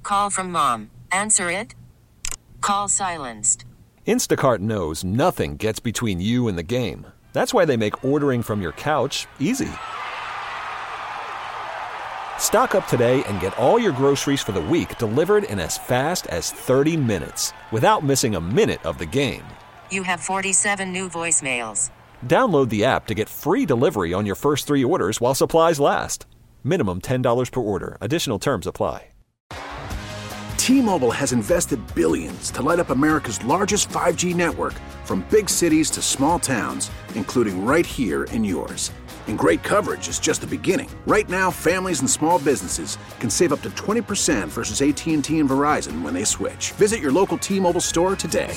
Call from mom. Answer it. Call silenced. Instacart knows nothing gets between you and the game. That's why they make ordering from your couch easy. Stock up today and get all your groceries for the week delivered in as fast as 30 minutes without missing a minute of the game. You have 47 new voicemails. Download the app to get free delivery on your first 3 orders while supplies last. Minimum $10 per order. Additional terms apply. T-Mobile has invested billions to light up America's largest 5G network, from big cities to small towns, including right here in yours. And great coverage is just the beginning. Right now, families and small businesses can save up to 20% versus AT&T and Verizon when they switch. Visit your local T-Mobile store today.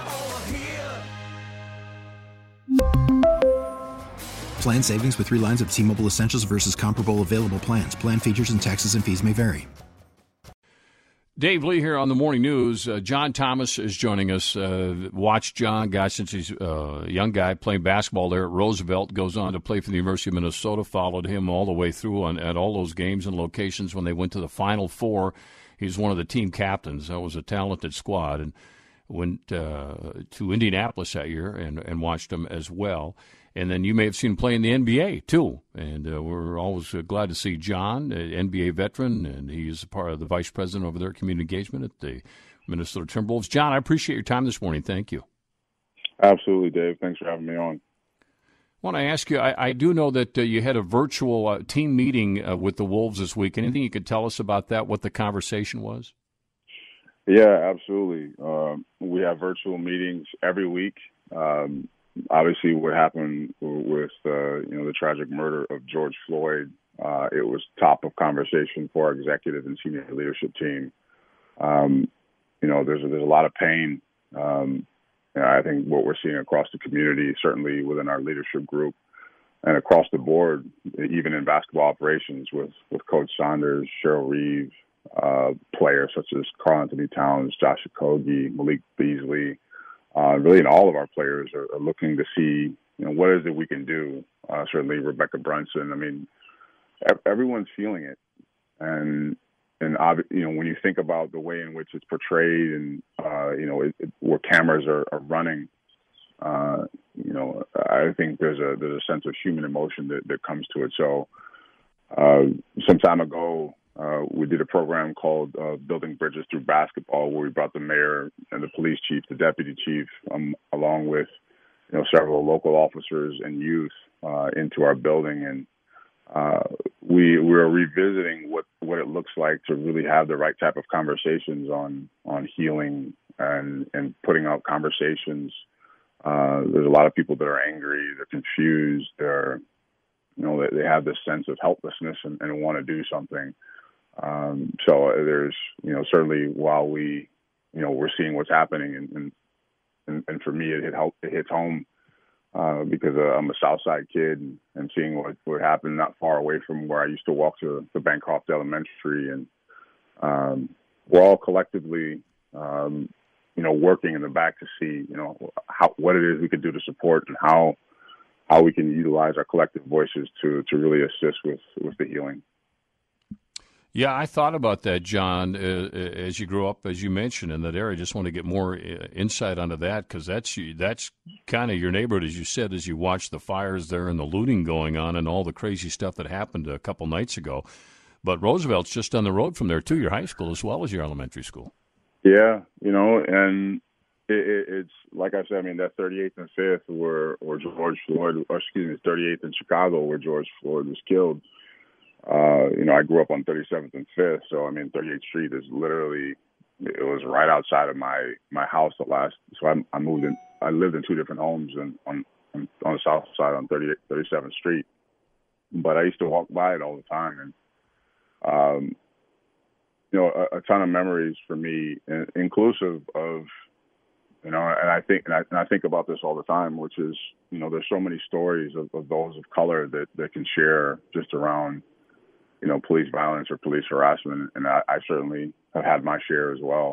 Plan savings with 3 lines of T-Mobile Essentials versus comparable available plans. Plan features and taxes and fees may vary. Dave Lee here on the Morning News. John Thomas is joining us. Watched John, gosh, since he's a young guy playing basketball there at Roosevelt. Goes on to play for the University of Minnesota. Followed him all the way through at all those games and locations when they went to the Final Four. He's one of the team captains. That was a talented squad. And went to Indianapolis that year and watched him as well. And then you may have seen him play in the NBA, too. And we're always glad to see John, an NBA veteran, and he's part of the vice president over there at community engagement at the Minnesota Timberwolves. John, I appreciate your time this morning. Thank you. Absolutely, Dave. Thanks for having me on. I want to ask you, I do know that you had a virtual team meeting with the Wolves this week. Anything you could tell us about that, what the conversation was? Yeah, absolutely. We have virtual meetings every week. Obviously, what happened with the tragic murder of George Floyd, it was top of conversation for our executive and senior leadership team. There's a lot of pain. I think what we're seeing across the community, certainly within our leadership group, and across the board, even in basketball operations, with Coach Saunders, Cheryl Reeve, players such as Karl Anthony Towns, Josh Okogie, Malik Beasley. Really, and all of our players are looking to see, what is it we can do. Certainly, Rebecca Brunson. I mean, everyone's feeling it, and when you think about the way in which it's portrayed, and where cameras are running, I think there's a sense of human emotion that comes to it. So, some time ago, we did a program called Building Bridges Through Basketball, where we brought the mayor and the police chief, the deputy chief, along with several local officers and youth into our building, and we're revisiting what it looks like to really have the right type of conversations on healing and putting out conversations. There's a lot of people that are angry, they're confused, they have this sense of helplessness and want to do something. So there's, certainly while we're seeing what's happening, and for me, it hits home, because I'm a South Side kid, and seeing what happened not far away from where I used to walk to Bancroft Elementary. And, we're all collectively, working in the back to see, what it is we could do to support, and how we can utilize our collective voices to really assist with the healing. Yeah, I thought about that, John, as you grew up, as you mentioned, in that area. Just want to get more insight onto that, because that's kind of your neighborhood, as you said, as you watch the fires there and the looting going on and all the crazy stuff that happened a couple nights ago. But Roosevelt's just down the road from there, too, your high school as well as your elementary school. Yeah, and it's like I said, I mean, that 38th and 5th where George Floyd, 38th in Chicago where George Floyd was killed. I grew up on 37th and 5th, so I mean, 38th Street is literally, it was right outside of my house. I moved in. I lived in 2 different homes on the south side on 37th Street, but I used to walk by it all the time, and a ton of memories for me, inclusive of, and I think about this all the time, which is, there's so many stories of those of color that can share just around, police violence or police harassment. And I certainly have had my share as well.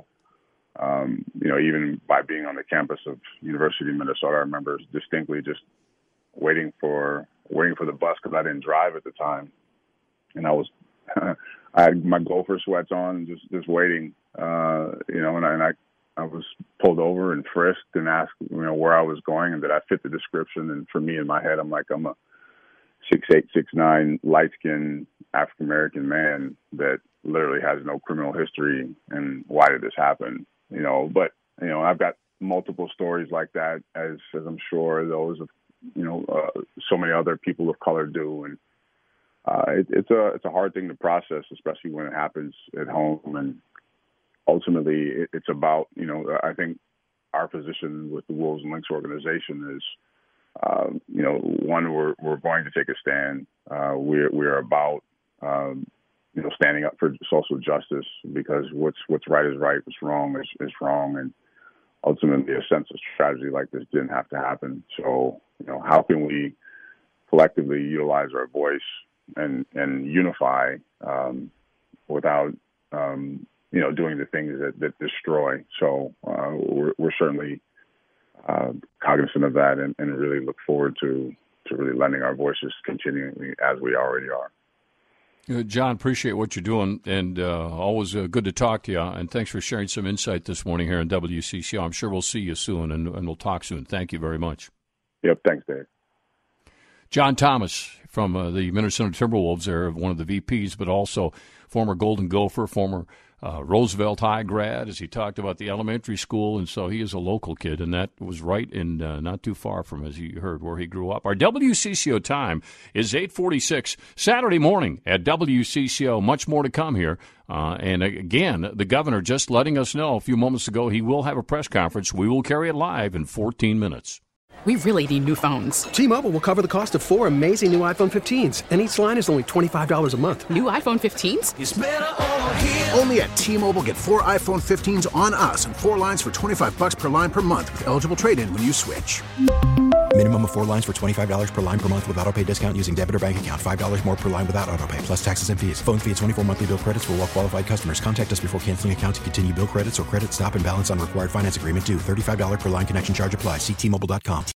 Even by being on the campus of University of Minnesota, I remember distinctly just waiting for the bus, because I didn't drive at the time. And I I had my gopher sweats on, just waiting, and I was pulled over and frisked and asked, where I was going and that I fit the description. And for me, in my head, I'm like, I'm a 6'8", 6'9", light-skinned African-American man that literally has no criminal history. And why did this happen? But I've got multiple stories like that, as I'm sure those of, so many other people of color do. And it's a hard thing to process, especially when it happens at home. And ultimately, it's about, I think our position with the Wolves and Lynx organization is, one, we're going to take a stand. We're about, standing up for social justice, because what's right is right, what's wrong is wrong, and ultimately a sense of tragedy like this didn't have to happen. So, how can we collectively utilize our voice and unify without, doing the things that destroy? So we're certainly cognizant of that and really look forward to really lending our voices continually as we already are. John, appreciate what you're doing, and always good to talk to you. And thanks for sharing some insight this morning here on WCCO. I'm sure we'll see you soon, and we'll talk soon. Thank you very much. Yep, thanks, Dave. John Thomas from the Minnesota Timberwolves, there, one of the VPs, but also former Golden Gopher, former Roosevelt High grad, as he talked about the elementary school, and so he is a local kid, and that was right in not too far from, as you heard, where he grew up. Our WCCO time is 8:46 Saturday morning at WCCO. Much more to come here. And again, the governor just letting us know a few moments ago he will have a press conference. We will carry it live in 14 minutes. We really need new phones. T-Mobile will cover the cost of 4 amazing new iPhone 15s, and each line is only $25 a month. New iPhone 15s? It's better over here. Only at T-Mobile, get 4 iPhone 15s on us and 4 lines for $25 per line per month with eligible trade-in when you switch. Minimum of 4 lines for $25 per line per month with autopay discount using debit or bank account. $5 more per line without autopay, plus taxes and fees. Phone fee at 24 monthly bill credits for well-qualified customers. Contact us before canceling account to continue bill credits or credit stop and balance on required finance agreement due. $35 per line connection charge applies. See T-Mobile.com.